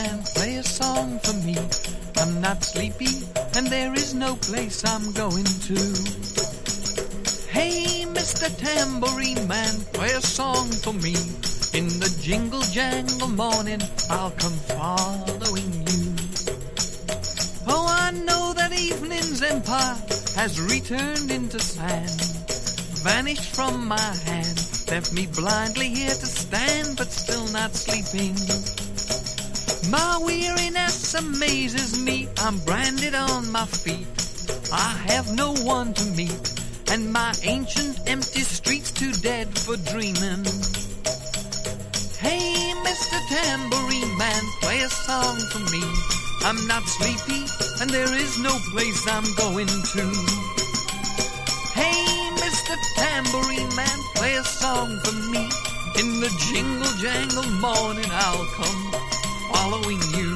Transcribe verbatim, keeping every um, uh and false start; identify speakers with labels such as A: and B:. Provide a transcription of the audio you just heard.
A: man, play a song for me. I'm not sleepy, and there is no place I'm going to. Hey, Mister Tambourine Man, play a song for me. In the jingle jangle morning, I'll come following you. Oh, I know that evening's empire has returned into sand, vanished from my hand, left me blindly here to stand, but still not sleeping. My weariness amazes me, I'm branded on my feet. I have no one to meet, and my ancient empty streets too dead for dreaming. Hey, Mister Tambourine Man, play a song for me. I'm not sleepy, and there is no place I'm going to. Hey, Mister Tambourine Man, play a song for me. In the jingle jangle morning, I'll come following you.